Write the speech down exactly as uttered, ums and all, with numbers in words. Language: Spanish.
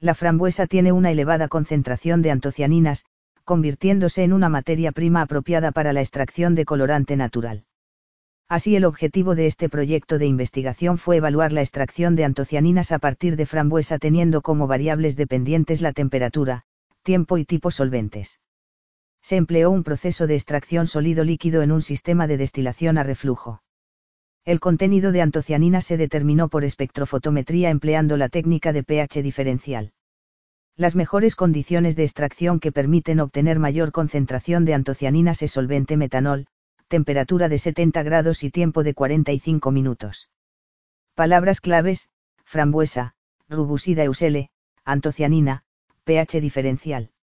La frambuesa tiene una elevada concentración de antocianinas, convirtiéndose en una materia prima apropiada para la extracción de colorante natural. Así, el objetivo de este proyecto de investigación fue evaluar la extracción de antocianinas a partir de frambuesa teniendo como variables dependientes la temperatura, tiempo y tipo solventes. Se empleó un proceso de extracción sólido-líquido en un sistema de destilación a reflujo. El contenido de antocianinas se determinó por espectrofotometría empleando la técnica de pH diferencial. Las mejores condiciones de extracción que permiten obtener mayor concentración de antocianinas es solvente metanol, temperatura de setenta grados y tiempo de cuarenta y cinco minutos. Palabras claves: frambuesa, Rubusida eusele, antocianina, pH diferencial.